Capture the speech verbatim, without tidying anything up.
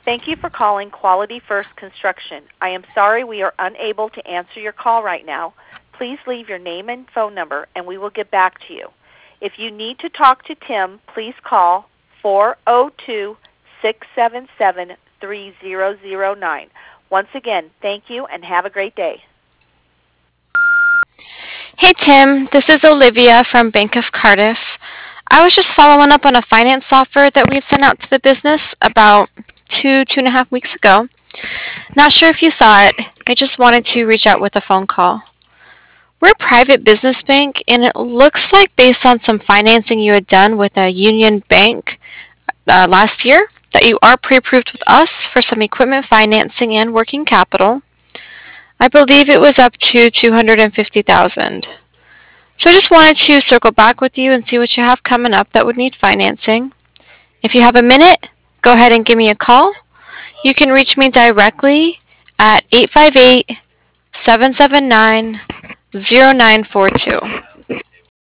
Thank you for calling Quality First Construction. I am sorry we are unable to answer your call right now. Please leave your name and phone number, and we will get back to you. If you need to talk to Tim, please call four oh two, six seven seven, three zero zero nine. Once again, thank you and have a great day. Hey Tim, this is Olivia from Bank of Cardiff. I was just following up on a finance offer that we had sent out to the business about two, two and a half weeks ago. Not sure if you saw it. I just wanted to reach out with a phone call. We're a private business bank, and it looks like based on some financing you had done with a Union Bank uh, last year, that you are pre-approved with us for some equipment financing and working capital. I believe it was up to two hundred fifty thousand dollars. So I just wanted to circle back with you and see what you have coming up that would need financing. If you have a minute, go ahead and give me a call. You can reach me directly at eight five eight, seven seven nine, zero nine four two.